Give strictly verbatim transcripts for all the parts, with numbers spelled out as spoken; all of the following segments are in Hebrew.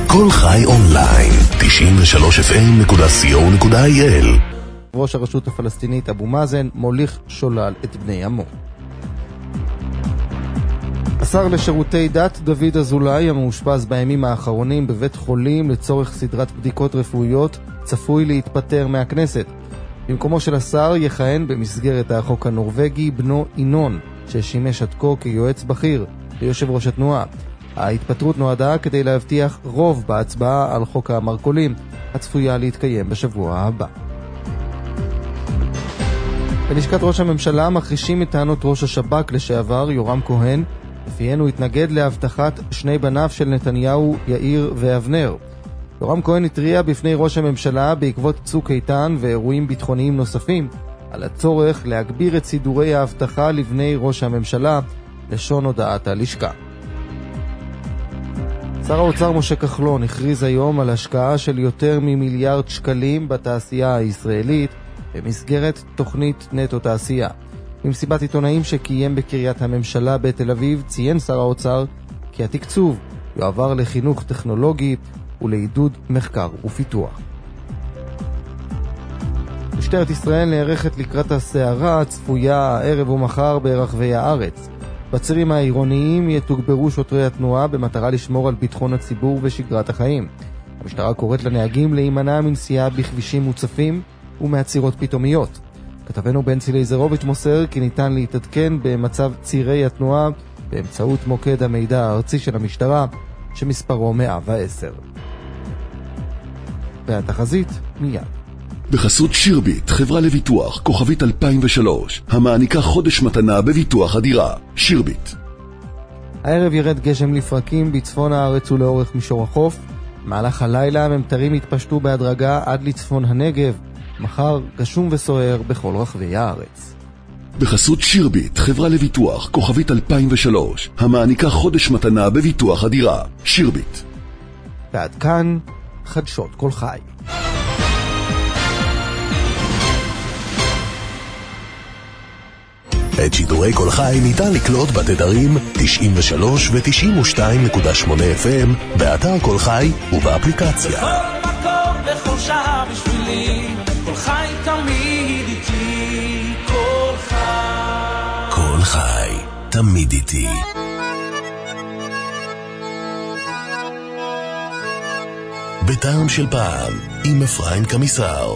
כל חי אונליין, תשעים ושלוש אף אם נקודה סי או נקודה איי אל. ראש הרשות הפלסטינית אבו מאזן מוליך שולל את בני עמו. השר לשירותי דת דוד אזולאי, המאושפז בימים האחרונים בבית חולים לצורך סדרת בדיקות רפואיות, צפוי להתפטר מהכנסת. במקומו של השר יכהן במסגרת החוק הנורווגי בנו ינון, ששימש עד כה כיועץ בכיר ליושב ראש התנועה. ההתפטרות נועדה כדי להבטיח רוב בהצבעה על חוק המרכולים, הצפויה להתקיים בשבוע הבא. בלשכת ראש הממשלה מכחישים את טענות ראש השב"כ לשעבר יורם כהן, לפיהן הוא התנגד להבטחת שני בניו של נתניהו, יאיר ואבנר. יורם כהן התריע בפני ראש הממשלה בעקבות צוק איתן ואירועים ביטחוניים נוספים על הצורך להגביר את סידורי ההבטחה לבני ראש הממשלה, לשון הודעת הלשכה. שר האוצר משה כחלון הכריז היום על השקעה של יותר ממיליארד שקלים בתעשייה הישראלית במסגרת תוכנית נטו תעשייה. במסיבת עיתונאים שקיים בקריית הממשלה בתל אביב ציין שר האוצר כי התקצוב יועבר לחינוך טכנולוגי ולעידוד מחקר ופיתוח. משטרת ישראל נערכת לקראת הסערה הצפויה הערב ומחר ברחבי הארץ. בצירים העירוניים יתוגברו שוטרי התנועה במטרה לשמור על ביטחון הציבור ושגרת החיים. המשטרה קוראת לנהגים להימנע מנסיעה בכבישים מוצפים ומעצירות פתאומיות. כתבנו בן צילייזרוביץ' מוסר כי ניתן להתעדכן במצב צירי התנועה באמצעות מוקד המידע הארצי של המשטרה שמספרו מאה ועשר. והתחזית מיד. בחסות שירביט, חברה לביטוח, כוכבית אלפיים ושלוש, המעניקה חודש מתנה בביטוח הדירה. שירביט. הערב ירד גשם לפרקים בצפון הארץ ולאורך מישור החוף. במהלך הלילה הממטרים התפשטו בהדרגה עד לצפון הנגב. מחר גשום וסוער בכל רחבי הארץ. בחסות שירביט, חברה לביטוח, כוכבית אלפיים ושלוש, המעניקה חודש מתנה בביטוח הדירה. שירביט. ועד כאן חדשות כל חי. את שידורי כל חי ניתן לקלוט בתדרים תשעים ושלוש ו-תשעים ושתיים נקודה שמונה אף אם באתר כל חי ובאפליקציה. בכל מקום בכל שעה בשבילי, כל חי תמיד איתי, כל חי. כל חי תמיד איתי. בטעם של פעם עם אפרים קמיסר.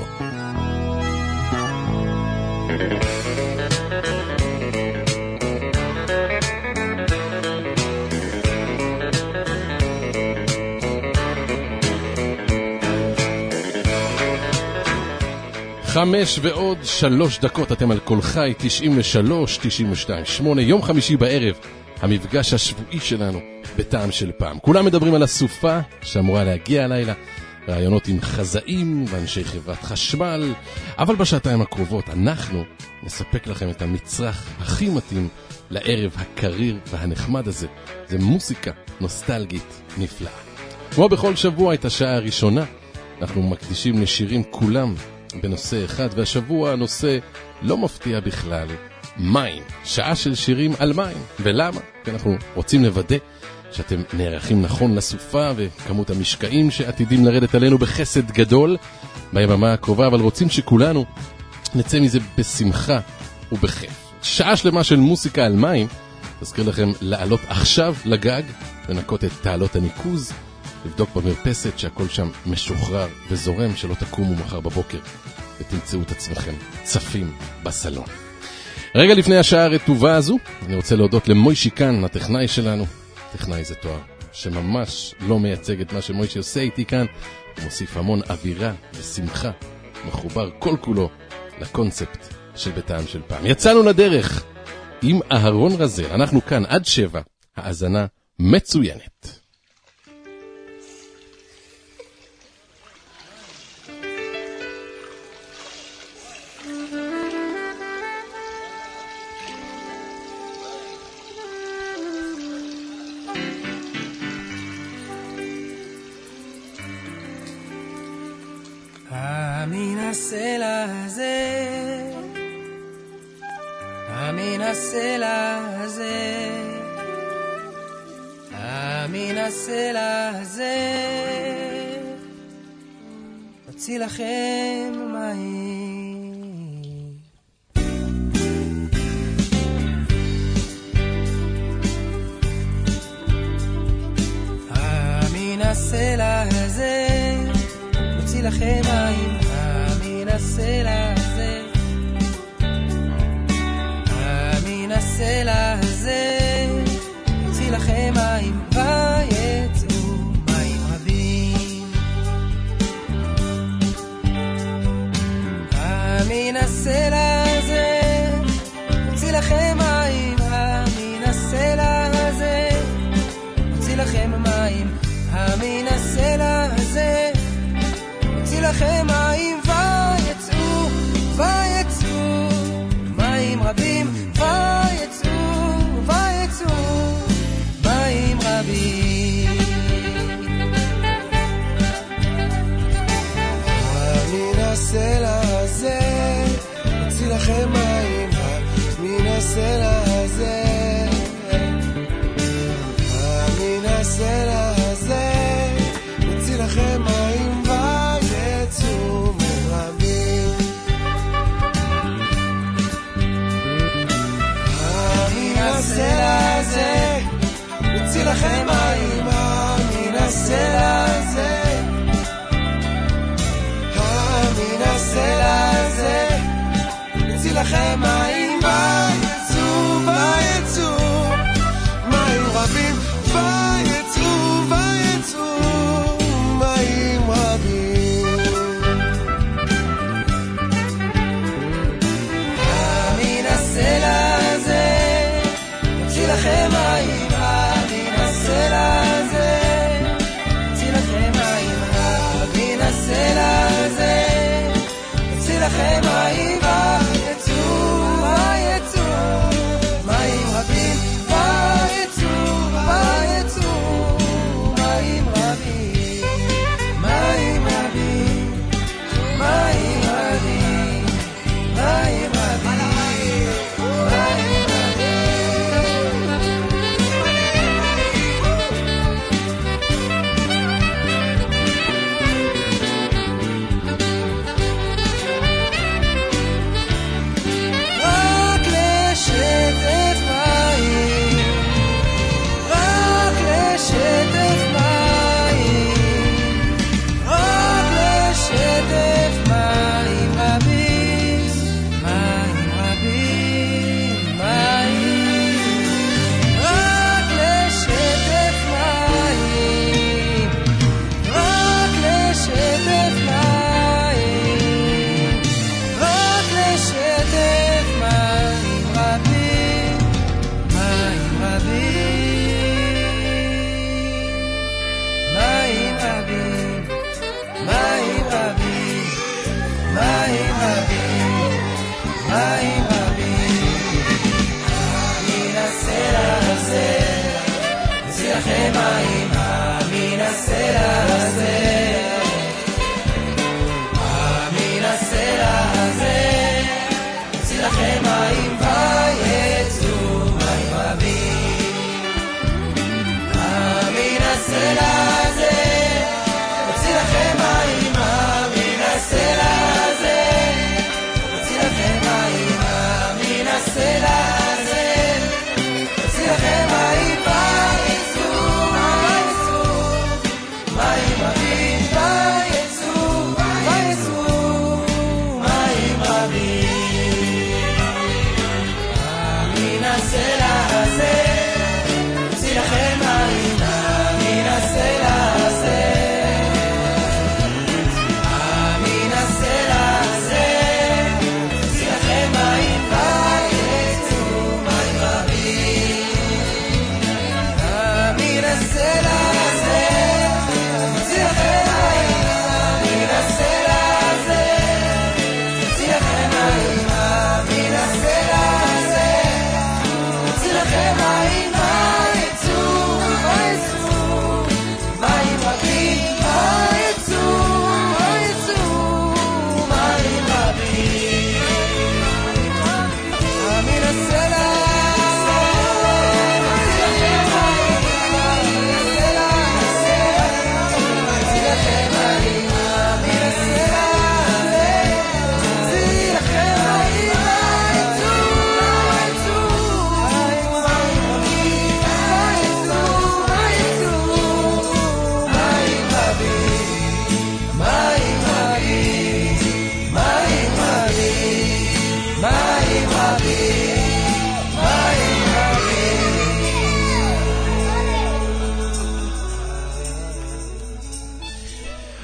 חמש ועוד שלוש דקות, אתם על כל חי, תשעים ושלוש, תשעים ושתיים, שמונה, יום חמישי בערב, המפגש השבועי שלנו בטעם של פעם. כולם מדברים על הסופה שאמורה להגיע הלילה, רעיונות עם חזאים ואנשי חברת חשמל, אבל בשעתיים הקרובות אנחנו נספק לכם את המצרך הכי מתאים לערב הקריר והנחמד הזה. זה מוסיקה נוסטלגית נפלאה. כמו בכל שבוע את השעה הראשונה אנחנו מקדישים לשירים כולם בנושא אחד, והשבוע הנושא לא מפתיע בכלל, מים. שעה של שירים על מים. ולמה? כי אנחנו רוצים לוודא שאתם נערכים נכון לסופה וכמות המשקעים שעתידים לרדת עלינו בחסד גדול ביממה הקרובה, אבל רוצים שכולנו נצא מזה בשמחה ובכיף. שעה שלמה של מוסיקה על מים. תזכיר לכם לעלות עכשיו לגג ונקות את תעלות הניקוז, לבדוק במרפסת שהכל שם משוחרר וזורם, שלא תקומו מחר בבוקר ותמצאו את עצמכם צפים בסלון. רגע לפני השעה הרטובה הזו, אני רוצה להודות למוישי כאן, הטכנאי שלנו. טכנאי זה תואר שממש לא מייצג את מה שמוישי עושה איתי כאן. הוא מוסיף המון אווירה ושמחה, מחובר כל כולו לקונספט של בטעם של פעם. יצאנו לדרך עם אהרון רזל, אנחנו כאן עד שבע, האזנה מצוינת. מן הסלע הזה, מן הסלע הזה, מן הסלע הזה הוציא לכם מים. מן הסלע הזה הוציא לכם מים, מן הסלע הזה, מן הסלע הזה הוציא לכם מים, ויצאו מים רבים. מן הסלע הזה הוציא לכם מים, מן הסלע הזה הוציא לכם מים, מן הסלע הזה הוציא לכם מים, ויצאו, ויצאו מים רבים, ויצאו, ויצאו מים רבים. מן הסלע הזה הוציא לכם מים, מן הסלע הזה, מן הסלע הזה הוציא לכם מים, ויצאו מים רבים. מן הסלע הזה הוציא לכם מים, מן הסלע הזה, מן הסלע הזה הוציא לכם מים, ויצאו, ויצאו מים רבים, ויצאו, ויצאו מים רבים. מן הסלע הזה הוציא לכם מים, מן הסלע הזה הוציא לכם מים, מן הסלע הזה הוציא לכם מים, ויצאו, ויצאו מים רבים, ויצאו, ויצאו מים רבים, מים רבים, מים רבים, מים רבים, מים רק לשטף מים, רק לשטף מים, רק לשטף מים רבים, מים רבים, מים, רק לשטף מים, רק לשטף מים, רק לשטף מים רבים, מים רבים, מים רבים, מים רבים, מים רבים, מים רבים. מן הסלע הזה הוציא לכם מים, מן הסלע הזה, מן הסלע הזה הוציא לכם מים, ויצאו מים רבים. מן הסלע הזה הוציא לכם מים, מן הסלע הזה הוציא לכם מים, מן הסלע הזה הוציא לכם מים, ויצאו, ויצאו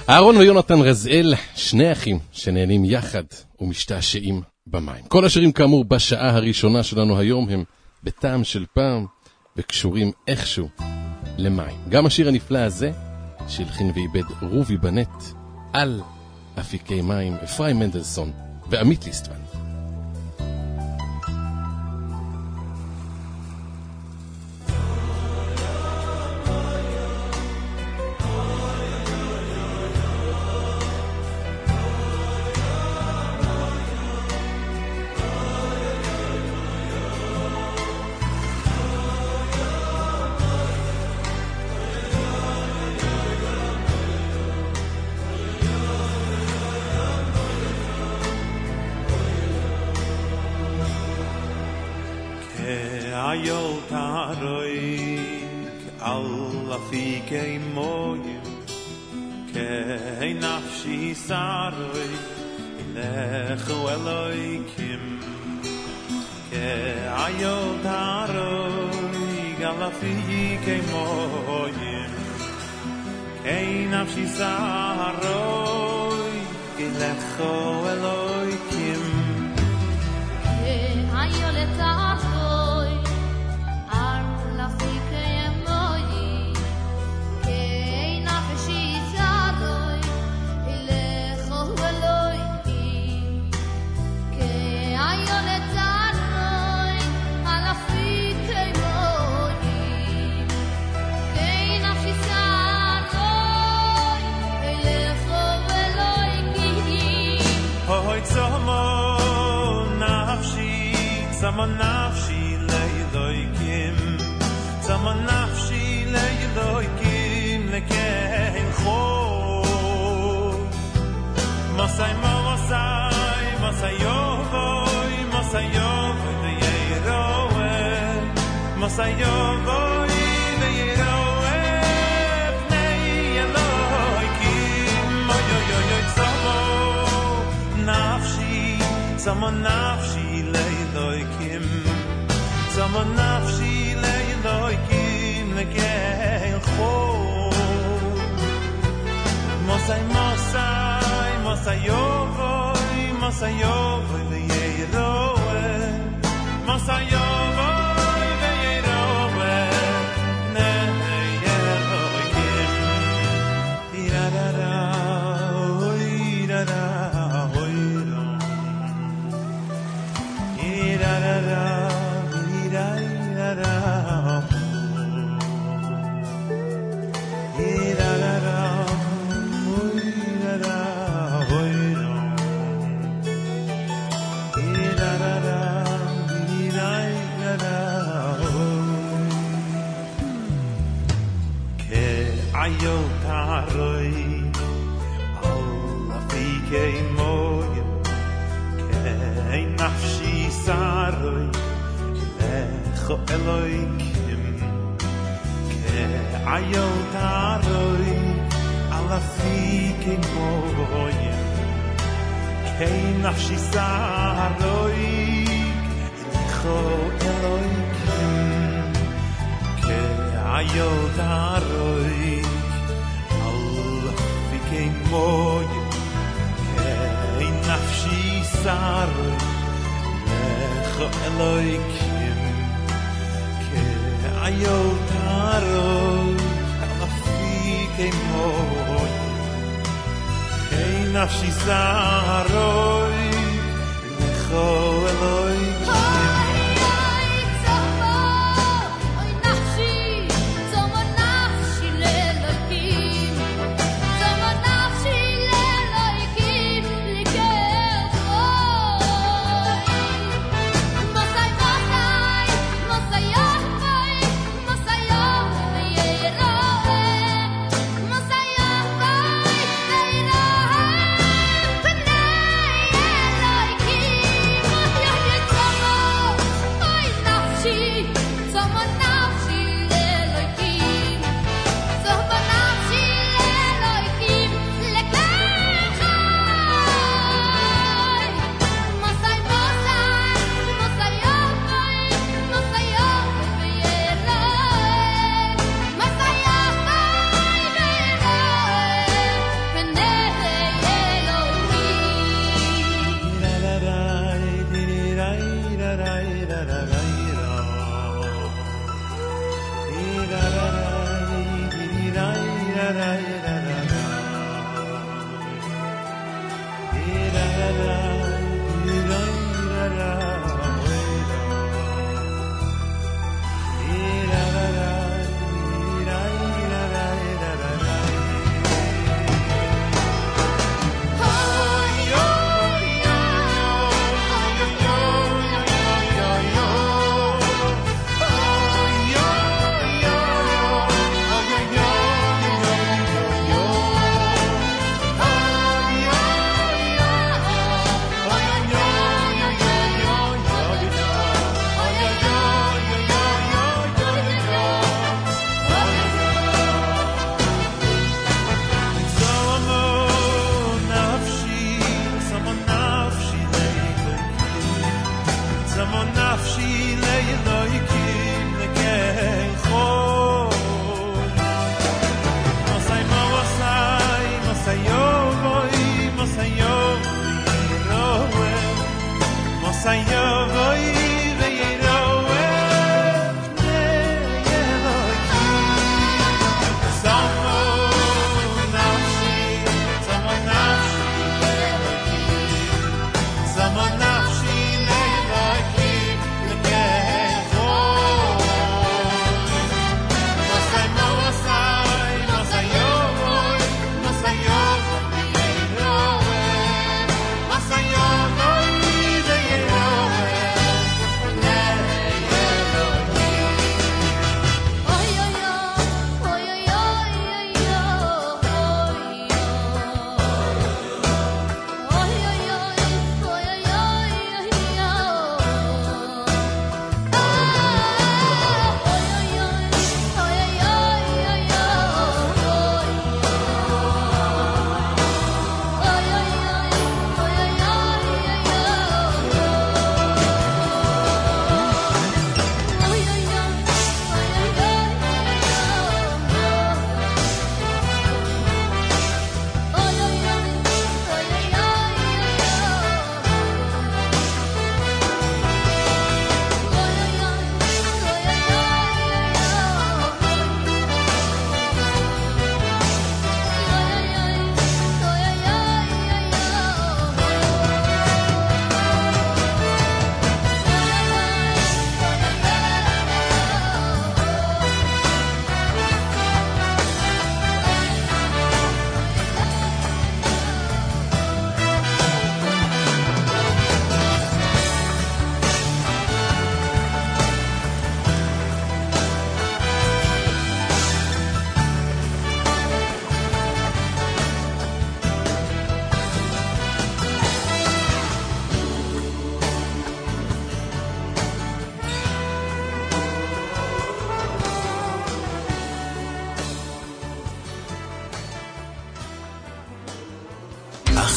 אהרון ויונתן רזאל, שני אחים שנהנים יחד ומשתעשעים במים. כל השירים כאמור בשעה הראשונה שלנו היום הם בטעם של פעם וקשורים איכשהו למים. גם השיר הנפלא הזה שהלחין ואיבד רובי בנט על אפיקי מים, אפרים מנדלסון ועמית ליסטמן.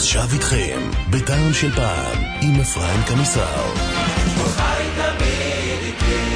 עכשיו איתכם, בטעם של פעם, עם אפרים קמיסר. חי תמיד איתי.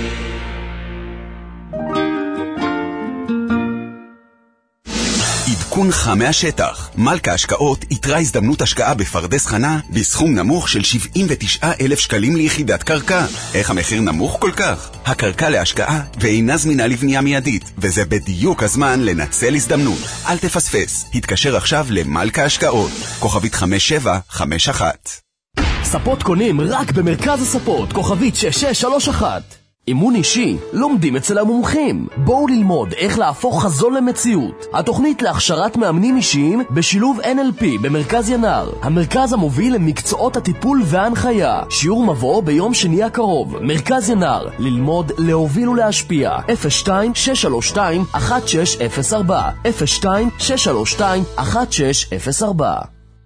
עדכונך מהשטח. מלכה השקעות יתרה הזדמנות השקעה בפרדס חנה בסכום נמוך של שבעים ותשעה אלף שקלים ליחידת קרקע. איך המחיר נמוך כל כך? הקרקע להשקעה ואינה זמינה לבנייה מיידית, וזה בדיוק הזמן לנצל הזדמנות. אל תפספס. התקשר עכשיו למלכה השקעות. כוכבית חמש שבע חמש אחת. ספות קונים רק במרכז הספות, כוכבית שש שש שלוש אחת. אימון אישי, לומדים אצל המומחים. בואו ללמוד איך להפוך חזון למציאות. התוכנית להכשרת מאמנים אישיים בשילוב אן אל פי במרכז ינר. המרכז המוביל למקצועות הטיפול וההנחיה. שיעור מבוא ביום שני הקרוב. מרכז ינר, ללמוד, להוביל ולהשפיע. אפס שתיים שש שלוש שתיים אחת שש אפס ארבע אפס שתיים שש שלוש שתיים אחת שש אפס ארבע.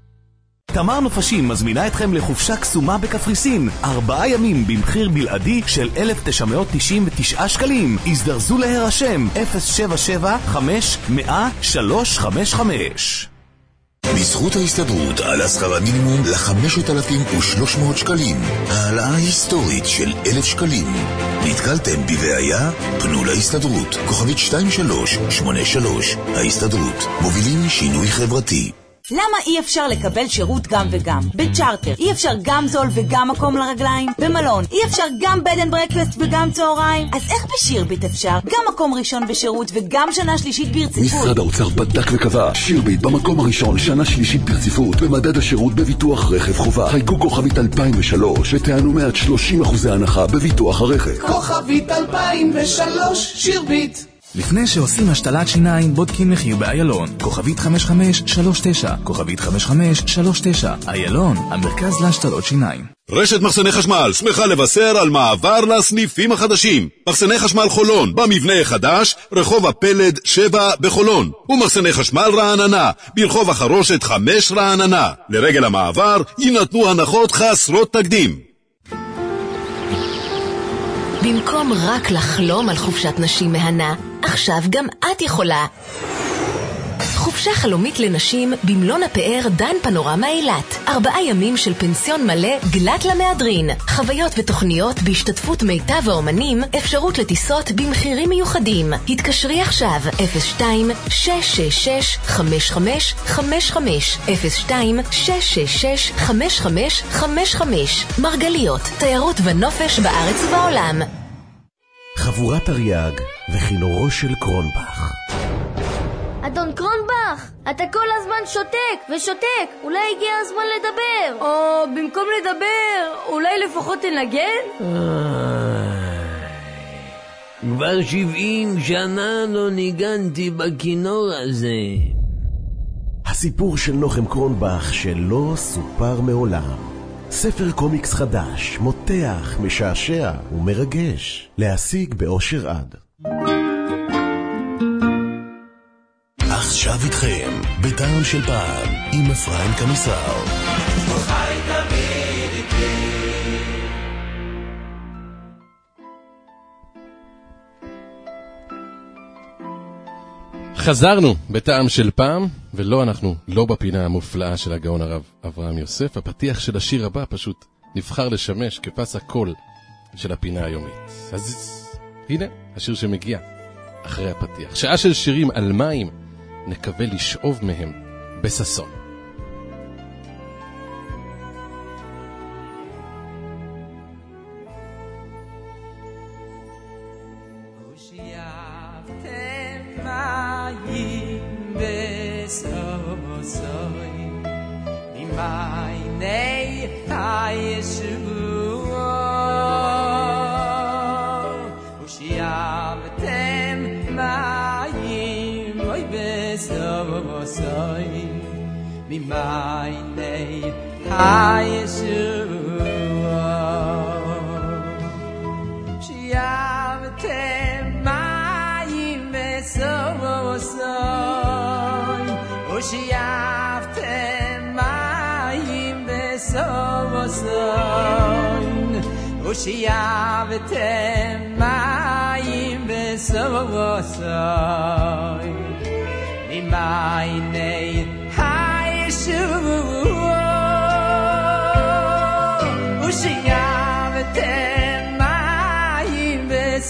תמר נופשים מזמינה אתכם לחופשה קסומה בקפריסין, ארבעה ימים במחיר בלעדי של אלף תשע מאות תשעים ותשעה שקלים. הזדרזו להירשם אפס שבע שבע חמש מאה שלוש חמש חמש. בזכות ההסתדרות עלה שכר המינימום ל-חמשת אלפים ושלוש מאות שקלים, העלאה היסטורית של אלף שקלים. נתקלתם בבעיה? פנו להסתדרות, כוכבית שתיים שלוש שמונה שלוש. ההסתדרות, מובילים שינוי חברתי. למה אי אפשר לקבל שירות גם וגם? בצ'ארטר אי אפשר גם זול וגם מקום לרגליים? במלון אי אפשר גם בד אנד ברקפסט וגם צהריים? אז איך בשירביט אפשר? גם מקום ראשון בשירות וגם שנה שלישית ברציפות. משרד האוצר בדק וקבע, שירביט במקום הראשון שנה שלישית ברציפות במדד השירות בביטוח רכב חובה. חייגו כוכבית אלפיים ושלוש ותענו מעט שלושים אחוזי הנחה בביטוח הרכב. כוכבית אלפיים ושלוש שירביט. לפני שעושים השתלת שיניים, בודקים מחיר באיילון. כוכבית חמש חמש שלוש תשע, כוכבית חמש חמש שלוש תשע. איילון, המרכז להשתלות שיניים. רשת מחסני חשמל שמחה לבשר על מעבר לסניפים החדשים. מחסני חשמל חולון במבנה החדש, רחוב הפלד שבע בחולון. ומחסני חשמל רעננה ברחוב החרושת חמש רעננה. לרגל המעבר יינתנו הנחות חסרות תקדים. במקום רק לחלום על חופשת נשים מהנה, עכשיו גם את יכולה. חופשה חלומית לנשים במלון הפאר דן פנורמה אילת. ארבעה ימים של פנסיון מלא גלת למהדרין. חוויות ותוכניות בהשתתפות מיטב האומנים, אפשרות לטיסות במחירים מיוחדים. התקשרי עכשיו אפס שתיים שש שש שש חמש חמש חמש חמש אפס שתיים שש שש שש חמש חמש חמש חמש. מרגליות, תיירות ונופש בארץ ובעולם. חבורת אריאג וכינורו של קרונבך. אדון קרונבך, אתה כל הזמן שותק ושותק, אולי הגיע הזמן לדבר. או במקום לדבר, אולי לפחות תנגן? כבר שבעים שנה לא ניגנתי בכינור הזה. הסיפור של נוחם קרונבך שלא סופר מעולם. ספר קומיקס חדש, מותח, משעשע ומרגש. להשיג באושר עד. עכשיו איתכם, בטעם של פעם, עם אפרים קמיסר. חי תמיד איתי. חזרנו בטעם של פעם, ולא אנחנו, לא בפינה המופלאה של הגאון הרב אברהם יוסף. הפתיח של השיר הבא פשוט נבחר לשמש כפס הקול של הפינה היומית. אז הנה, השיר שמגיע אחרי הפתיח. שעה של שירים על מים, נקווה לשאוב מהם בססון. ממעייני הישועה שיבתם מים בסוסוי ושיבתם מים בסוסוי ושיבתם מים בסוסוי ממעייני הישועה ושייבתם מים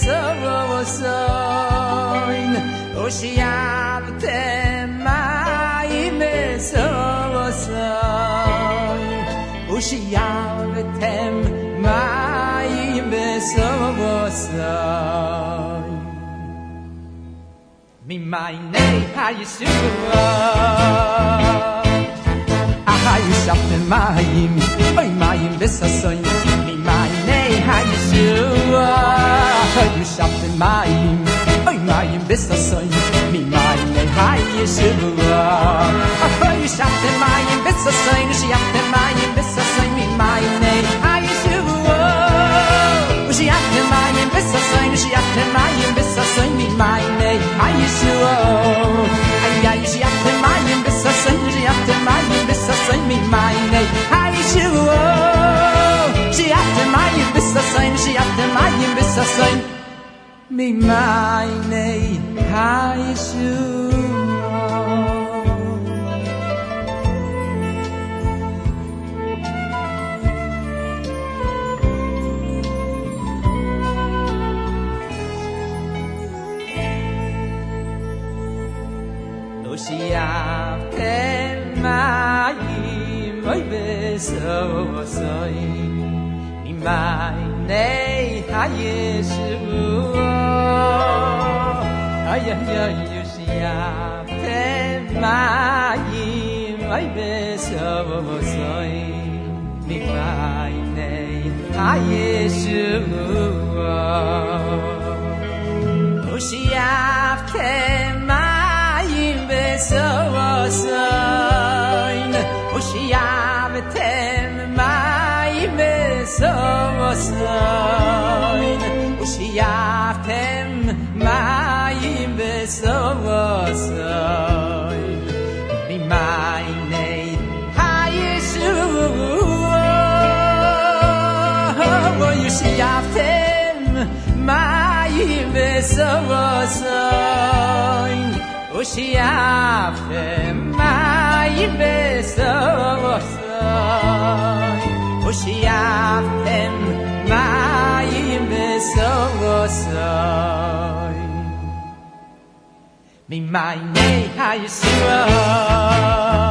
בסורסוין ושייבתם מים בסורסוין ושייבתם מים בסורסוין ממעייני הישועה הישבתם מים, אוי מים בססוין ממעייני הישועה הישבתם מים, אוי מים בססוין ממעייני הישועה הישבתם מים בססוין ושייבתם מים בססוין ממעייני הישועה ושייבתם מים בססוין ושייבתם מים בססוין ממעייני הישועה איי שייבתם מים בססוין ושייבתם מים בססוין ממעייני הישועה שייבתם מים בססוין ושייבתם מים בססוין ממעייני הישועה שייבתם מים אוי בסוסוין ממעייני הישועה איי איי איי שייבתם מים אוי בסוסוין ממעייני הישועה ושייבתם מים בסוסוין ושייבתם מים בסוסוין ושייבתם מים בסוסוין ממעייני הישועה ושייבתם מים בסוסוין ושייבתם מים בסוסוין ושייבתם מים בסוסוין ממעייני הישועה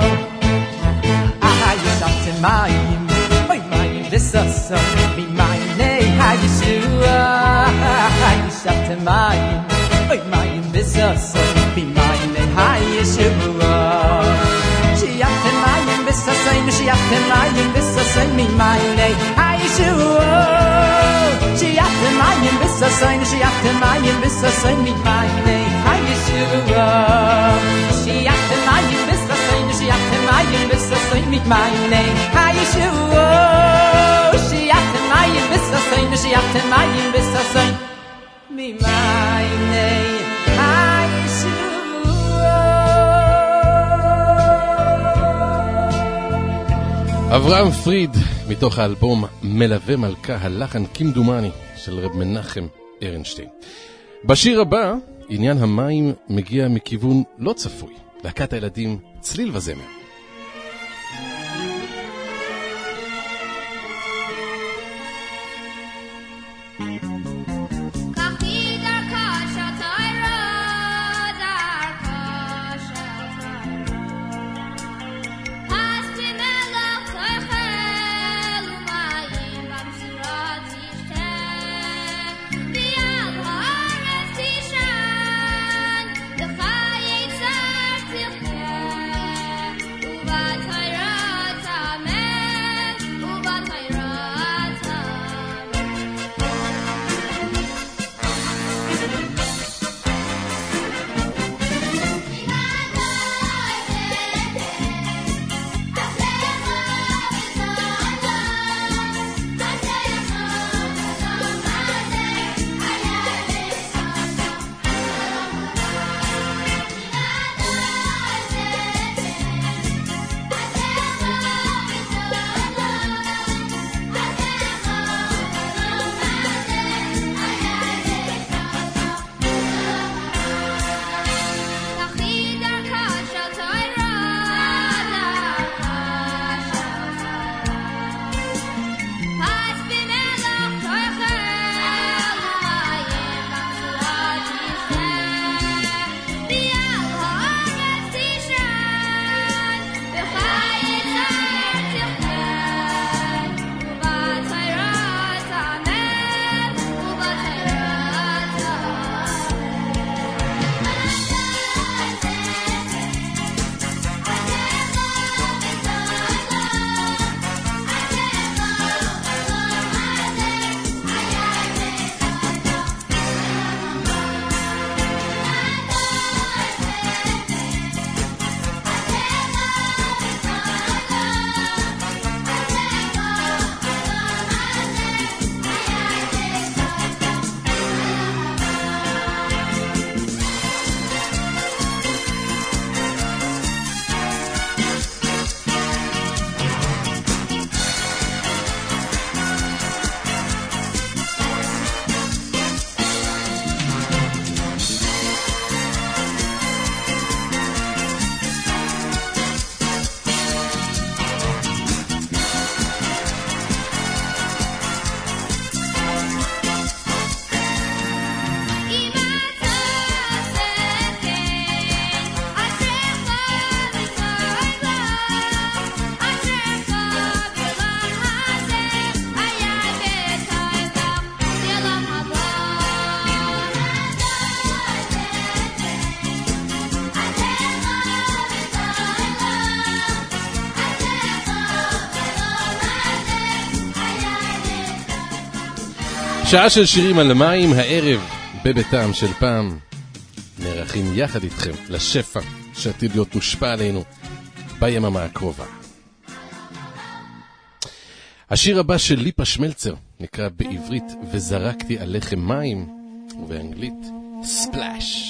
הישבתם מים אוי מים בסוסוין ממעייני הישועה הישבתם מים אוי מים בסוסוין ממעייני הישועה שייבתם מים בסוסוין ושייבתם מים בסוסוין ממעייני הישועה שייבתם מים בסוסוין ושייבתם מים בסוסוין ממעייני הישועה שייבתם מים בסוסוין ושייבתם מים בסוסוין ממעייני הישועה שייבתם מים בסוסוין ושייבתם מים בסוסוין ממעייני אברהם פריד, מתוך האלבום מלווה מלכה, הלחן כמדומני של רב מנחם ארנשטיין. בשיר הבא, עניין המים מגיע מכיוון לא צפוי, להקת הילדים צליל וזמר. שעה של שירים על מים, הערב בביתם של פעם נערכים יחד איתכם לשפע שעתיד להיות מושפע עלינו ביממה הקרובה. השיר הבא של ליפה שמלצר נקרא בעברית וזרקתי עליכם מים, ובאנגלית ספלאש.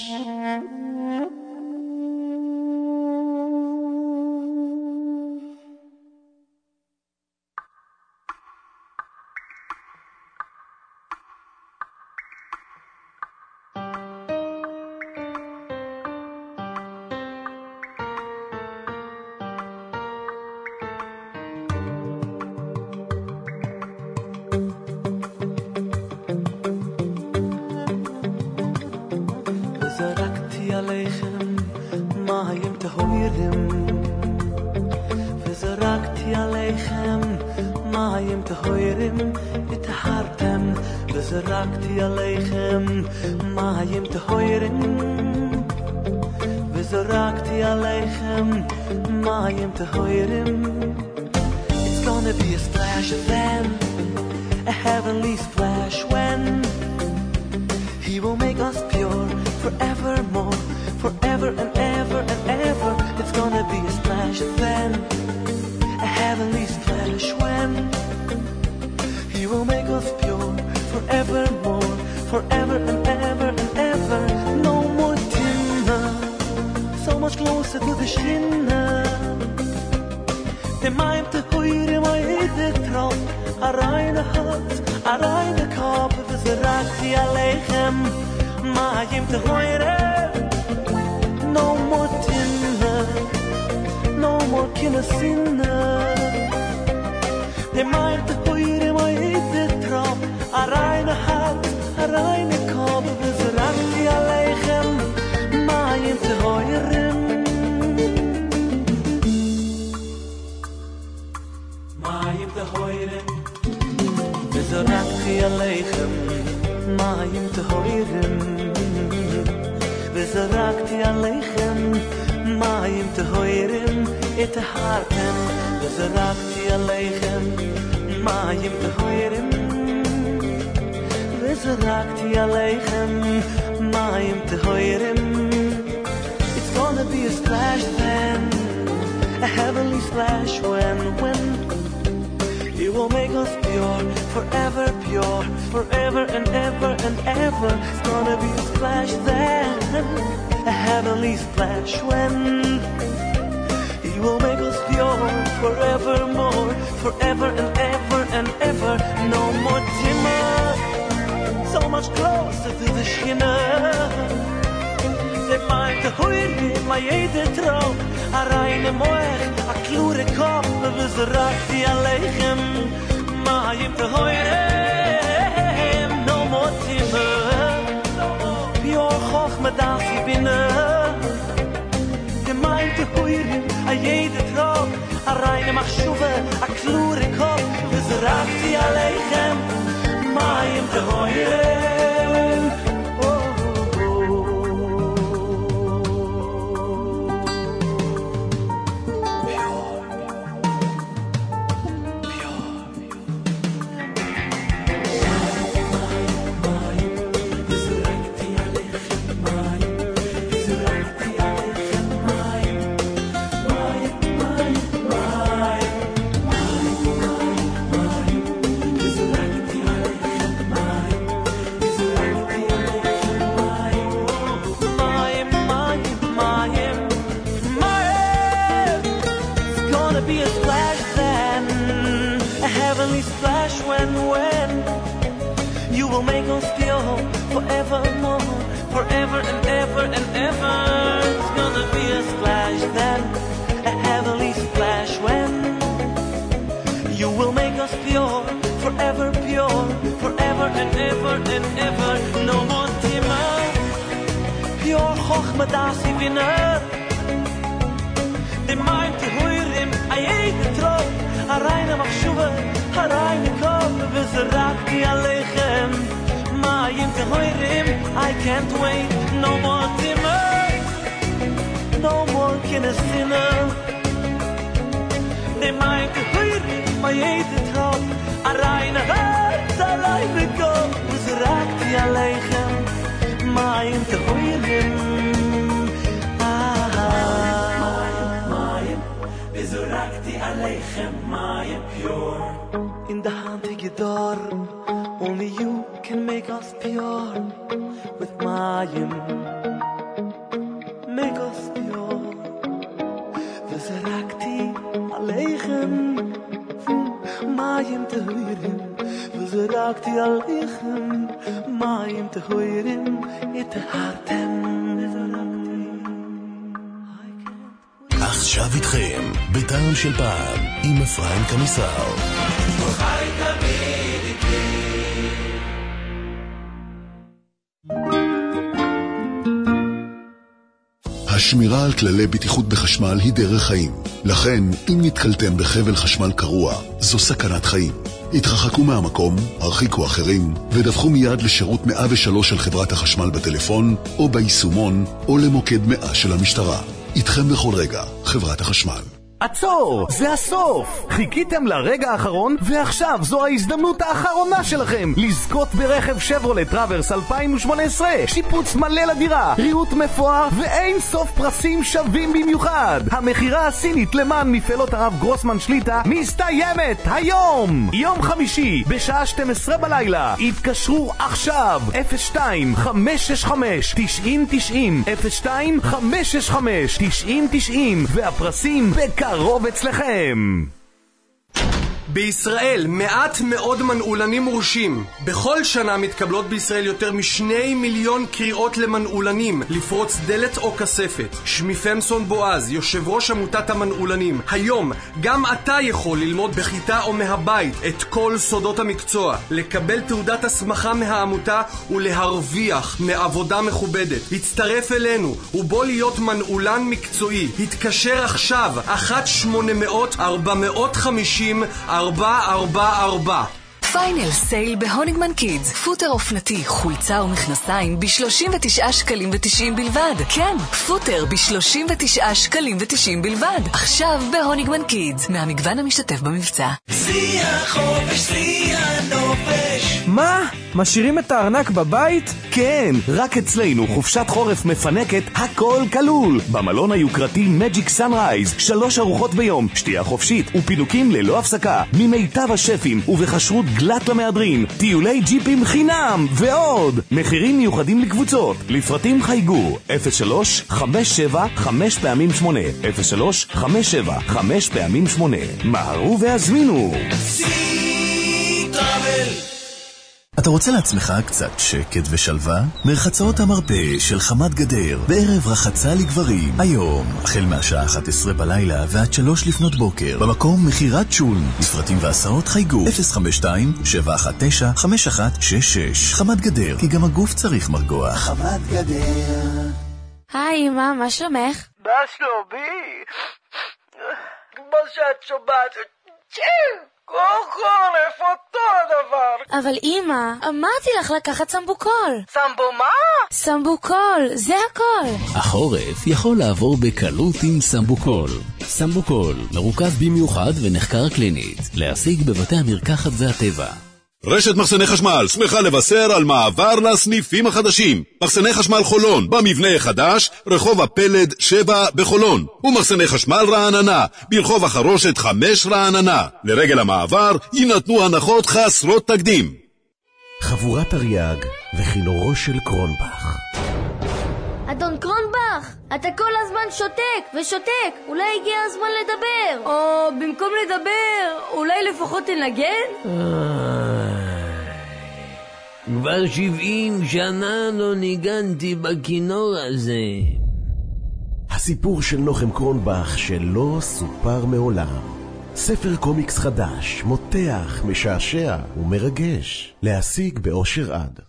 My eight trot, a reine Herz, a reine Kopf, וזורקתי עליכם מים pure. In the handige door, only you can make us pure. With mayim, make us pure. וזרקתי עליכם מים טהורים. וזרקתי עליכם מים טהורים. התהרתם. עכשיו איתכם, בטעם של פעם, עם אפרים קמיסר. חי תמיד איתי. השמירה על כללי בטיחות בחשמל היא דרך חיים. לכן, אם נתקלתם בחבל חשמל קרוע, זו סכנת חיים. התרחקו מהמקום, הרחיקו אחרים, ודווחו מיד לשירות מאה ושלוש של חברת החשמל בטלפון, או ביישומון, או למוקד מאה של המשטרה. איתכם בכל רגע, חברת החשמל. עצור! זה הסוף! חיכיתם לרגע האחרון, ועכשיו זו ההזדמנות האחרונה שלכם לזכות ברכב שברולט טראברס אלפיים שמונה עשרה, שיפוץ מלא לדירה, ריהוט מפואר ואין סוף פרסים שווים במיוחד. המחירה הסינית למען מפעלות הרב גרוסמן שליטה מסתיימת היום! יום חמישי בשעה שתים עשרה בלילה. התקשרו עכשיו אפס שתיים חמש שש חמש תשעים תשעים אפס שתיים חמש שש חמש תשעים תשעים והפרסים בקרוב קרוב אצלכם. בישראל מעט מאוד מנעולנים מורשים. בכל שנה מתקבלות בישראל יותר משני מיליון קריאות למנעולנים לפרוץ דלת או כספת. שמי פמסון בועז, יושב ראש עמותת המנעולנים. היום גם אתה יכול ללמוד בכיתה או מהבית את כל סודות המקצוע, לקבל תעודת הסמכה מהעמותה ולהרוויח מעבודה מכובדת. הצטרף אלינו ובוא להיות מנעולן מקצועי. התקשר עכשיו אחת שמונה מאות ארבע מאות וחמישים ארבע ארבע ארבע. פיינל סייל בהוניגמן קידס. פוטר אופנתי, חולצה ומכנסיים ב-שלושים ותשעה שקלים ותשעים בלבד. כן, פוטר ב-שלושים ותשעה שקלים ותשעים בלבד. עכשיו בהוניגמן קידס, מהמגוון המשתתף במבצע. שיא החופש, שיא הנופש. מה? משאירים את הארנק בבית? כן, רק אצלנו חופשת חורף מפנקת, הכל כלול. במלון היוקרתי מג'יק סנרייז, שלוש ארוחות ביום, שתייה חופשית ופינוקים ללא הפסקה, ממיטב השפים ובחשרות גלת למאדרין, טיולי ג'יפים חינם ועוד. מחירים מיוחדים לקבוצות. לפרטים חייגו אפס שלוש חמש שבע חמש פעמים שמונה אפס שלוש חמש שבע חמש פעמים שמונה. מהרו והזמינו. סי טראבל. אתה רוצה לעצמך קצת שקט ושלווה? מרחצאות המרפא של חמת גדר, בערב רחצה לגברים. היום, החל מהשעה אחת עשרה בלילה ועד שלוש לפנות בוקר, במקום מחירת שול. לפרטים והסעות חייגו אפס חמש שתיים שבע אחת תשע חמש אחת שש שש. חמת גדר, כי גם הגוף צריך מרגוע. חמת גדר. היי אמא, מה שלומך? מה שלומי? כמו שאת שומעת, צ'יר! קורקול, איפה אותו הדבר? אבל אמא, אמרתי לך לקחת סמבוקול. סמבו מה? סמבוקול, זה הכל. החורף יכול לעבור בקלות עם סמבוקול. סמבוקול, מרוכז במיוחד ונחקר קלינית. להשיג בבתי המרקחת והטבע. רשת מחסני חשמל שמחה לבשר על מעבר לסניפים החדשים. מחסני חשמל חולון במבנה החדש, רחוב הפלד שבע בחולון. ומחסני חשמל רעננה ברחוב החרושת חמש רעננה. לרגל המעבר יינתנו הנחות חסרות תקדים. חבורת אריאג וכינורו של קרונבך. אדון קרונבך, אתה כל הזמן שותק ושותק, אולי הגיע הזמן לדבר. או במקום לדבר, אולי לפחות תנגן? כבר שבעים שנה לא ניגנתי בכינור הזה. הסיפור של נוחם קרונבך שלא סופר מעולם. ספר קומיקס חדש, מותח, משעשע ומרגש. להשיג באושר עד.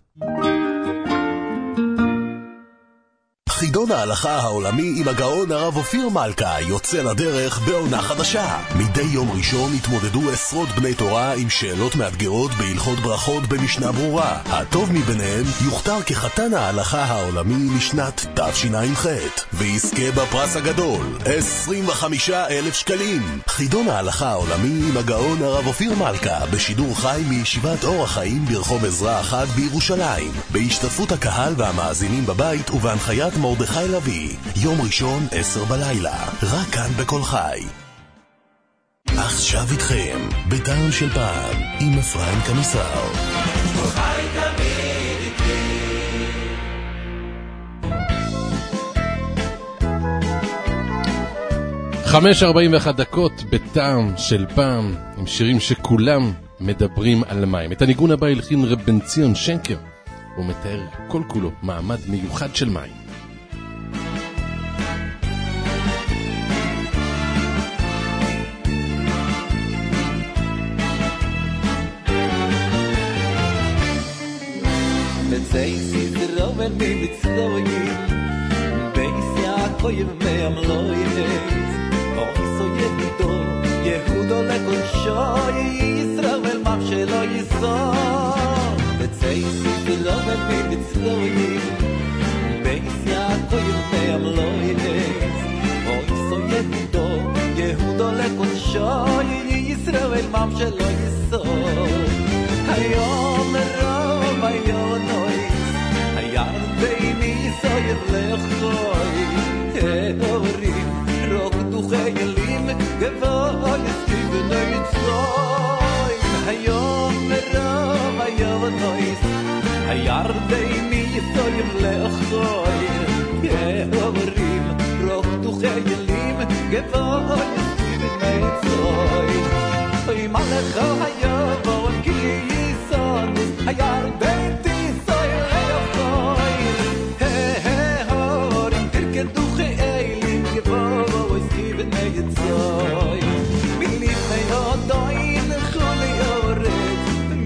חידון ההלכה העולמי עם הגאון הרב אופיר מלכה יוצא לדרך בעונה חדשה. מדי יום ראשון התמודדו עשרות בני תורה עם שאלות מאתגרות בהלכות ברכות במשנה ברורה. הטוב מביניהם יוכתר כחתן ההלכה העולמי לשנת תשע"ח ויזכה בפרס הגדול עשרים וחמישה אלף שקלים. חידון ההלכה העולמי עם הגאון הרב אופיר מלכה בשידור חי מישיבת אור החיים ברחוב עזרא אחת בירושלים, בהשתתפות הקהל והמאזינים בבית ובהנחיית מרדכי לוי. יום ראשון עשר בלילה, רק כאן בכל חי. עכשיו איתכם, בטעם של פעם, עם אפרים קמיסר. חי תמיד איתי. חמש ארבעים ואחת דקות בטעם של פעם, עם שירים שכולם מדברים על מים. את הניגון הבא הלחין רב בן ציון שנקר, הוא מתאר כל כולו מעמד מיוחד של מים. בצייסי זרומן ממצלויים, בייס יעקויב מהמלויים, אויסו יהודו, יהודו לכל שוי, ישראל מם שלא יסור. בצייסי זרומן ממצלויים, בייס יעקויב מהמלויים, אויסו יהודו, יהודו לכל שוי, ישראל מם שלא יסור. היום רוב היום נויס, הירד ביני סויר לחוי, ההורים רוקדו חיילים, גבוה יסקיב נויצוי. היום רוב היום נויס, הירד ביני סויר לחוי, ההורים רוקדו חיילים, גבוה יסקיב נויצוי. אוי מלך היום כי היאר ביתי סוי רפוי, ההורים תרקדו חיילים, גבוה הסקיב נויצוי. מלפני ידיים חולי אורץ,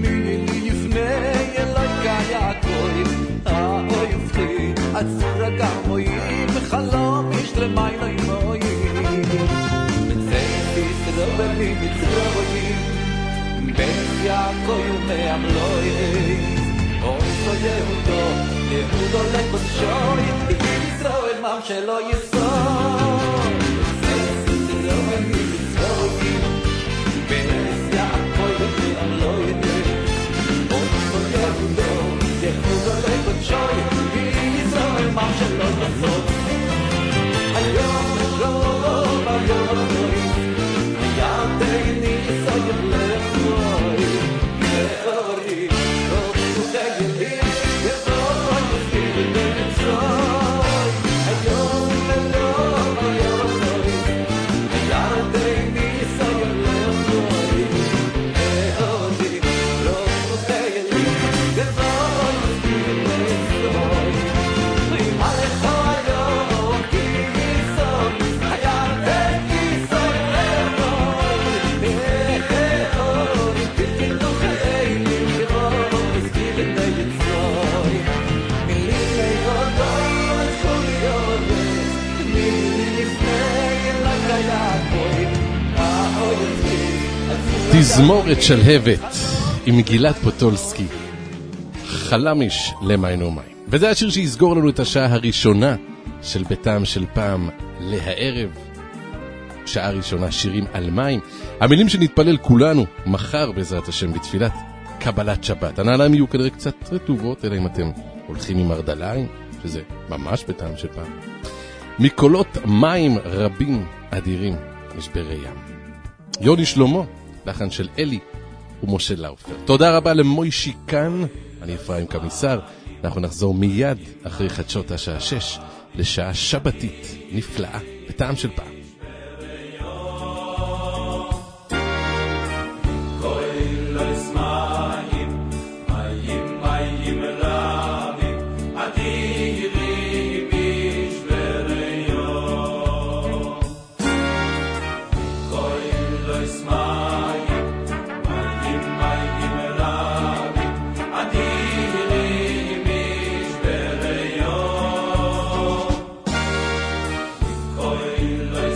מלפני אלוקי יעקב, האויבכי עצור הגמויים, חלום ישלמי נוימויים. מצאתי סרובלים מצרויים, בייס יעקויב מהמלויים, אויסו יהודו, יהודו לקודשוי, ישראל מם שלא יסור. בייס סרובלים מצרויים, בייס יעקויב מהמלויים, אויסו יהודו, יהודו לקודשוי, ישראל מם שלא יסור. היום נשוב היום נויס, ירדני סויב לחוי, להורים רוקדו חיילים, גבוה יסקיב נויצוי. היום נרוב היום נויס, ירדני סויב לחוי, להורים רוקדו חיילים, גבוה יסקיב נויצוי. מלך היום כי יסוד, הירדני סויב לחוי, ההורים תרקדו חיילים, גבוה יסקיב נויצוי. מלפני ידיים חולי אורץ, מלפני אלוקי יעקב, האויבכי עצור. תזמורת שלהבת עם מגילת פוטולסקי, חלמיש למים ומים. וזה השיר שיסגור לנו את השעה הראשונה של בטעם של פעם להערב. שעה ראשונה שירים על מים, המילים שנתפלל כולנו מחר בעזרת השם בתפילת קבלת שבת. הנעליים יהיו כנראה קצת רטובות, אלא אם אתם הולכים עם ארדליים, שזה ממש בטעם של פעם. מקולות מים רבים אדירים משברי ים. יוני שלמה, לחן של אלי ומשה לאופר. תודה רבה למוישי כאן, אני אפרים קמיסר. אנחנו נחזור מיד אחרי חדשות השעה שש לשעה שבתית נפלאה בטעם של פעם. Koy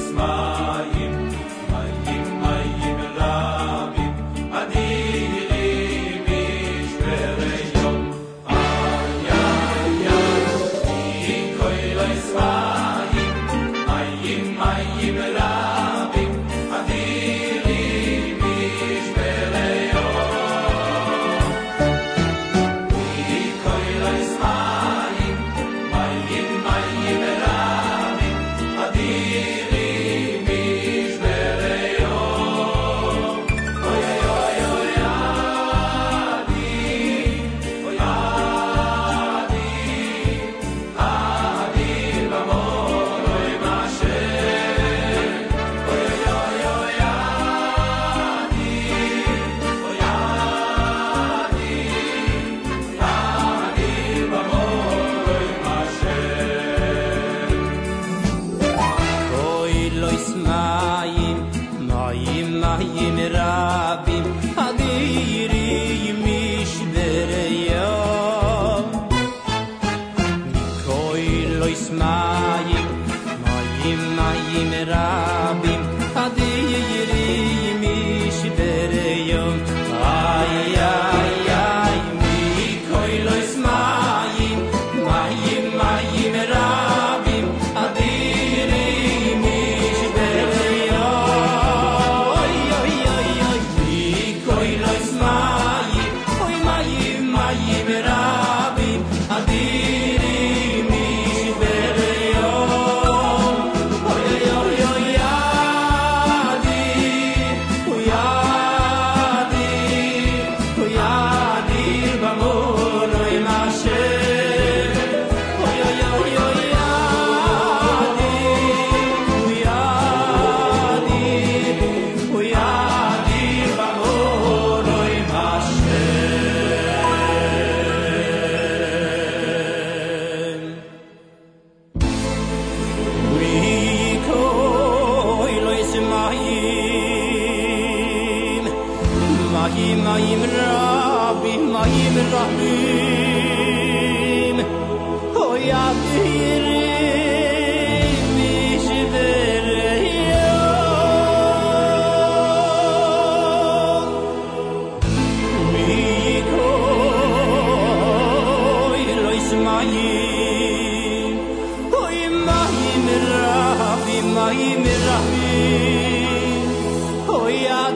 mayim mayim rabim mayim rabim oy adirim mishvereyom mikoy lois mayim oy mayim rabim mayim rabim oy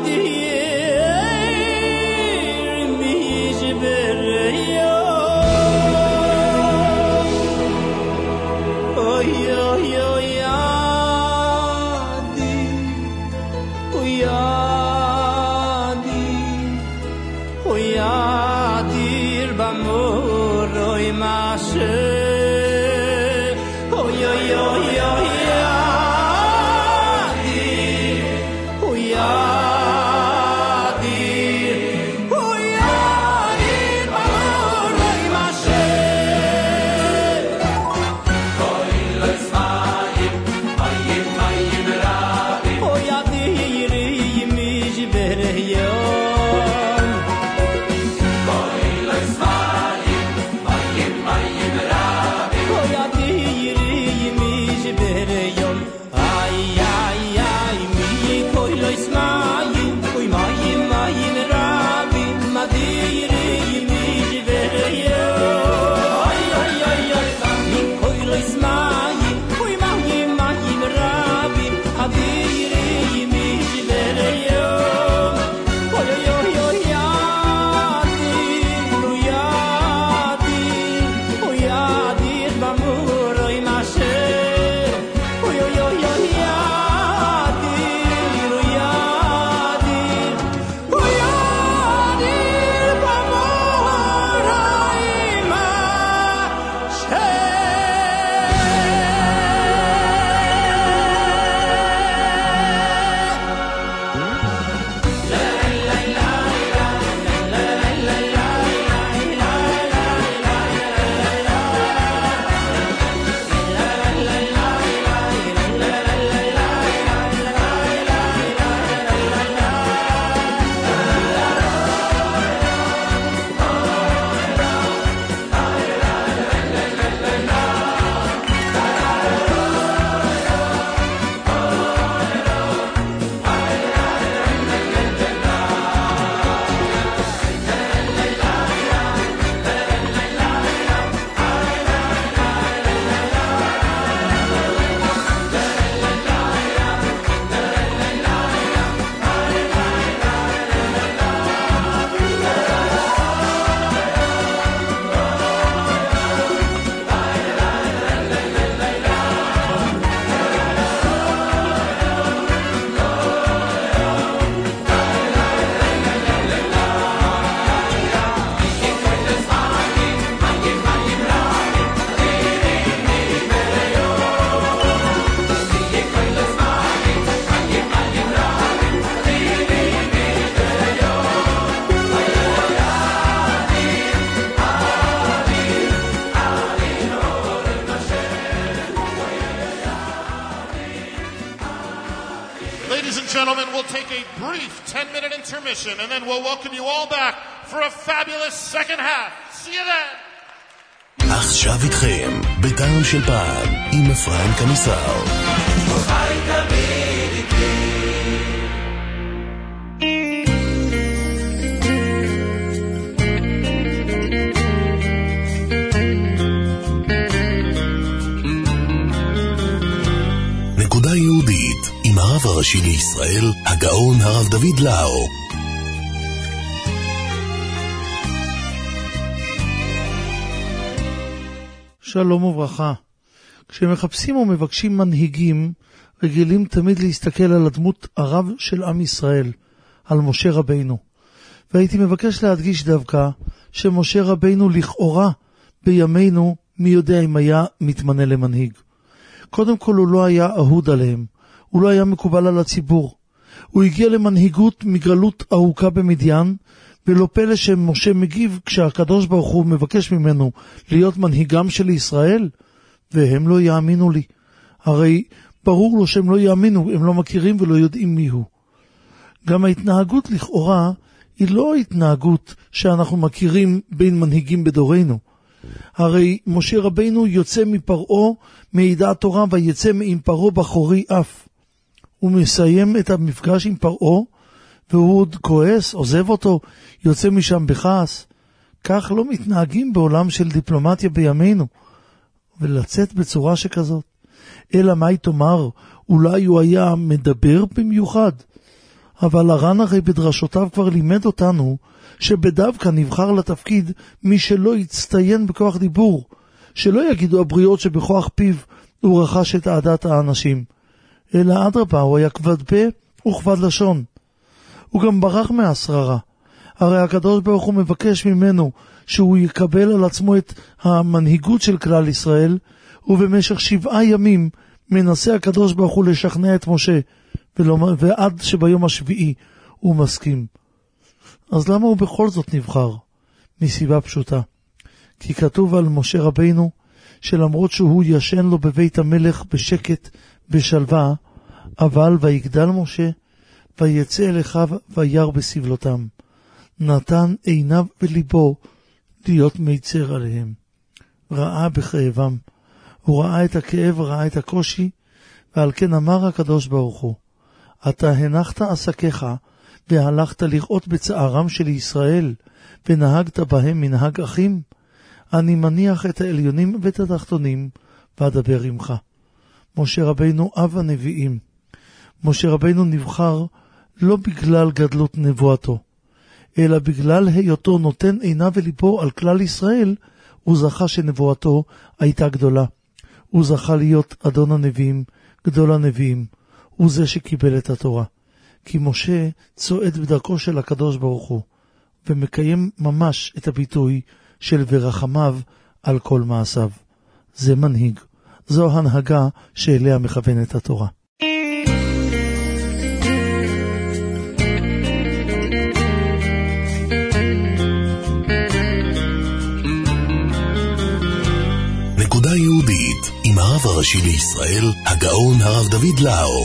adirim mishvereyom Gentlemen, we'll take a brief ten-minute intermission, and then we'll welcome you all back for a fabulous second half. See you then. עכשיו איתכם, בטעם של פעם, עם אפרים קמיסר. חי תמיד איתי. נקודה יהודית, עם הרב הראשי לישראל, הגאון הרב דוד לאו. שלום וברכה. כשמחפשים ומבקשים מנהיגים, רגילים תמיד להסתכל על הדמות הרב של עם ישראל, על משה רבינו. והייתי מבקש להדגיש דווקא שמשה רבינו לכאורה בימינו מי יודע אם היה מתמנה למנהיג. קודם כל הוא לא היה אהוד עליהם, הוא לא היה מקובל על הציבור. הוא הגיע למנהיגות מגלות ארוכה במדיין, ולא פלא שמשה מגיב כשהקדוש ברוך הוא מבקש ממנו להיות מנהיגם של ישראל, והם לא יאמינו לי. הרי ברור לו שהם לא יאמינו, הם לא מכירים ולא יודעים מי הוא. גם ההתנהגות לכאורה היא לא התנהגות שאנחנו מכירים בין מנהיגים בדורנו. הרי משה רבינו יוצא מפרעה, מעידה התורה, ויצא עם פרעה בחורי אף. הוא מסיים את המפגש עם פרעה, והוא עוד כועס, עוזב אותו, יוצא משם בכעס. כך לא מתנהגים בעולם של דיפלומטיה בימינו, ולצאת בצורה שכזאת. אלא מה היא תאמר, אולי הוא היה מדבר במיוחד, אבל הר"ן הרי בדרשותיו כבר לימד אותנו, שבדווקא נבחר לתפקיד מי שלא יצטיין בכוח דיבור, שלא יגידו הבריות שבכוח פיו הוא רכש את עדת האנשים, אלא אדרבה, הוא היה כבד פה וכבד לשון. הוא גם ברח מהשררה. הרי הקדוש ברוך הוא מבקש ממנו שהוא יקבל על עצמו את המנהיגות של כלל ישראל, ובמשך שבעה ימים מנסה הקדוש ברוך הוא לשכנע את משה, ולא, ועד שביום השביעי הוא מסכים. אז למה הוא בכל זאת נבחר? מסיבה פשוטה. כי כתוב על משה רבינו, שלמרות שהוא ישן לו בבית המלך בשקט, בשלווה, אבל ויגדל משה, ויצא אל אחיו וירא בסבלותם. נתן עיניו וליבו להיות מיצר עליהם. ראה בכאבם. הוא ראה את הכאב, ראה את הקושי, ועל כן אמר הקדוש ברוך הוא, אתה הנחת עסקיך, והלכת לראות בצערם של ישראל, ונהגת בהם מנהג אחים, אני מניח את העליונים ואת התחתונים, ואדבר עמך. משה רבינו אב הנביאים. משה רבינו נבחר לא בגלל גדלות נבואתו, אלא בגלל היותו נותן עיניו וליבו על כלל ישראל, הוא זכה שנבואתו הייתה גדולה. הוא זכה להיות אדון הנביאים, גדול הנביאים. הוא זה שקיבל את התורה. כי משה צועד בדרכו של הקדוש ברוך הוא, ומקיים ממש את הביטוי של ורחמיו על כל מעשיו. זה מנהיג. זו הנהגה שאליה מכוונת התורה. נקודה יהודית עם הרב הראשי לישראל, הגאון הרב דוד לאו.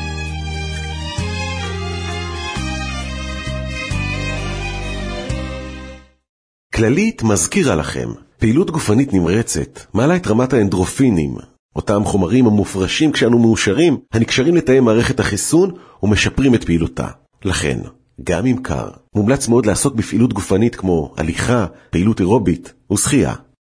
כללית מזכירה לכם, פעילות גופנית נמרצת מעלה את רמת האנדרופינים, אותם חומרים המופרשים כשאנו מאושרים, הנקשרים לתאי מערכת החיסון ומשפרים את פעילותה. לכן, גם אם קר, מומלץ מאוד לעסוק בפעילות גופנית כמו הליכה, פעילות אירובית ושחייה.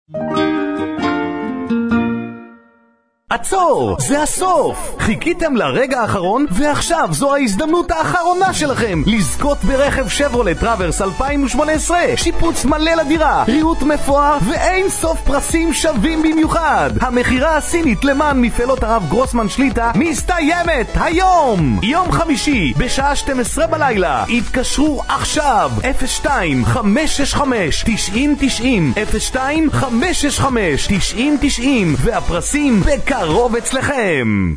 עצור! זה הסוף! חיכיתם לרגע האחרון, ועכשיו זו ההזדמנות האחרונה שלכם לזכות ברכב שברולט טראברס אלפיים שמונה עשרה, שיפוץ מלא לדירה, ריהוט מפואר ואין סוף פרסים שווים במיוחד. המחירה הסינית למען מפעלות הרב גרוסמן שליטה מסתיימת היום! יום חמישי בשעה שתים עשרה בלילה. התקשרו עכשיו אפס שתיים חמש שש חמש תשעים תשעים אפס שתיים חמש שש חמש תשעים תשעים והפרסים בקרוב רוב אצלכם.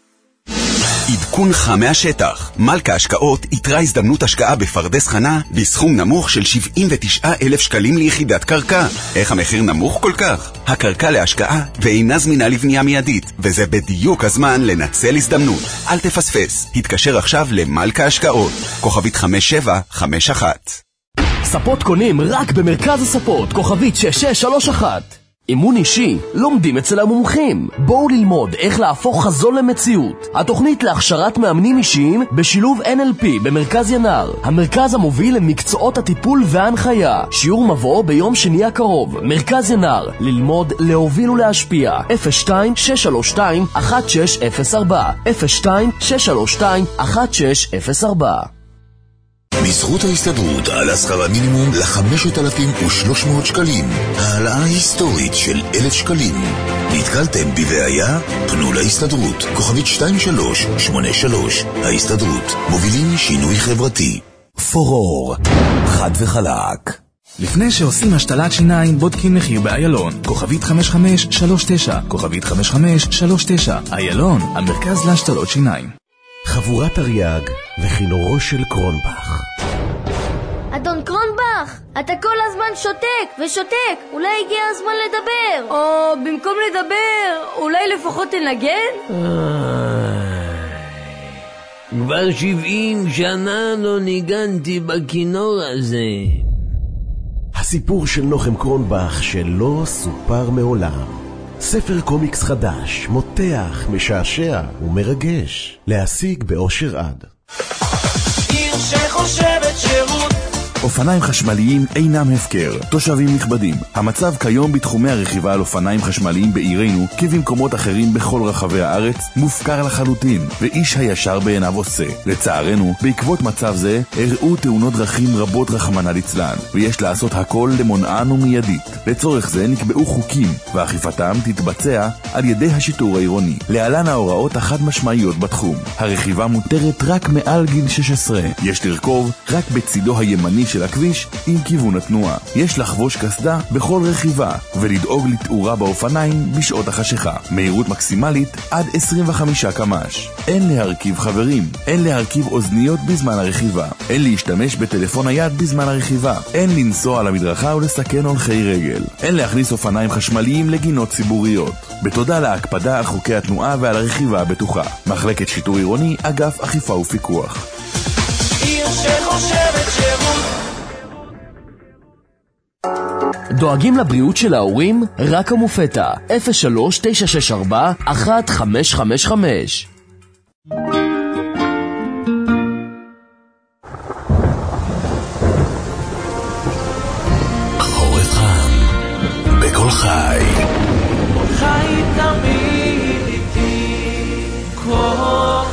עדכונך מהשטח. מלכה השקעות יתרה הזדמנות השקעה בפרדס חנה בסכום נמוך של שבעים ותשעה אלף שקלים ליחידת קרקע. איך המחיר נמוך כל כך? הקרקע להשקעה ואינה זמינה לבנייה מיידית, וזה בדיוק הזמן לנצל הזדמנות. אל תפספס. התקשר עכשיו למלכה השקעות. כוכבית חמש שבע חמש אחת. ספות קונים רק במרכז הספות, כוכבית שש שש שלוש אחת. אימון אישי לומדים אצל המומחים. בואו ללמוד איך להפוך חזון למציאות. התוכנית להכשרת מאמנים אישיים בשילוב אן אל פי במרכז ינר, המרכז המוביל למקצועות הטיפול וההנחיה. שיעור מבוא ביום שני הקרוב. מרכז ינר, ללמוד, להוביל ולהשפיע. אפס שתיים שש שלוש שתיים אחת שש אפס ארבע אפס שתיים שש שלוש שתיים אחת שש אפס ארבע. בזכות ההסתדרות עלה שכר המינימום ל-חמשת אלפים ושלוש מאות שקלים. העלאה היסטורית של אלף שקלים. נתקלתם בבעיה? פנו להסתדרות. כוכבית שתיים שלוש שמונה שלוש. ההסתדרות. מובילים שינוי חברתי. פורור. חד וחלק. לפני שעושים השתלת שיניים, בודקים מחיר באיילון. כוכבית חמש חמש שלוש תשע. כוכבית חמש חמש שלוש תשע. איילון, המרכז להשתלות שיניים. חבורת אריאג וכינורו של קרונבך. אדון קרונבך, אתה כל הזמן שותק ושותק, אולי הגיע הזמן לדבר. או במקום לדבר, אולי לפחות תנגן? כבר שבעים שנה לא ניגנתי בכינור הזה. הסיפור של נוחם קרונבך שלא סופר מעולם. ספר קומיקס חדש, מותח, משעשע ומרגש. להשיג באושר עד. עיר שחושבת שירות. אופניים חשמליים אינם הפקר. תושבים נכבדים, המצב כיום בתחומי הרכיבה על אופניים חשמליים בעירנו, כבמקומות אחרים בכל רחבי הארץ, מופקר לחלוטין, ואיש הישר בעיניו עושה. לצערנו, בעקבות מצב זה, הראו תאונות דרכים רבות רחמנא ליצלן, ויש לעשות הכל למונען ומיידית. לצורך זה נקבעו חוקים, ואכיפתם תתבצע על ידי השיטור העירוני. להלן ההוראות החד משמעיות בתחום. הרכיבה מותרת רק מעל גיל שש עשרה. יש לרכוב רק בצידו הימני של הכביש עם כיוון התנועה. יש לחבוש קסדה בכל רכיבה ולדאוג לתאורה באופניים בשעות החשיכה. מהירות מקסימלית עד עשרים וחמישה קמ"ש. אין להרכיב חברים, אין להרכיב אוזניות בזמן הרכיבה, אין להשתמש בטלפון היד בזמן הרכיבה, אין לנסוע על המדרכה ולסכן הולכי רגל, אין להכניס אופניים חשמליים לגינות ציבוריות. בתודה להקפדה על חוקי התנועה ועל הרכיבה הבטוחה. מחלקת שיטור עירוני, אגף אכיפה ופיקוח. עיר שחושבת שירות. דואגים לבריאות של ההורים? רק המופתע, אפס שלוש תשע שש ארבע אחת חמש חמש חמש. חורף חם, בכל חי. חי תמיד איתי, כל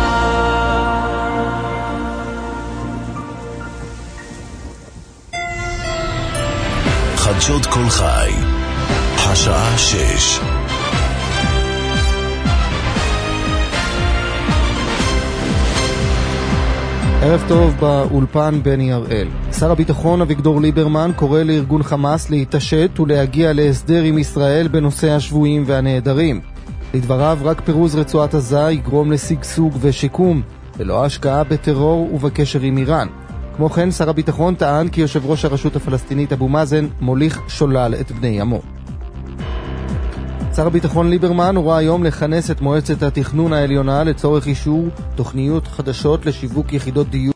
חדשות כל חי, השעה שש. ערב טוב, באולפן בני הראל. שר הביטחון אביגדור ליברמן קורא לארגון חמאס להתעשת ולהגיע להסדר עם ישראל בנושא השבויים והנעדרים. לדבריו, רק פירוז רצועת עזה יגרום לשגשוג ושיקום, ולא השקעה בטרור ובקשר עם איראן. כמו כן, שר הביטחון טען כי יושב ראש הרשות הפלסטינית אבו מאזן מוליך שולל את בני עמו. שר הביטחון ליברמן הורה היום לכנס את מועצת התכנון העליונה לצורך אישור תוכניות חדשות לשיווק יחידות דיור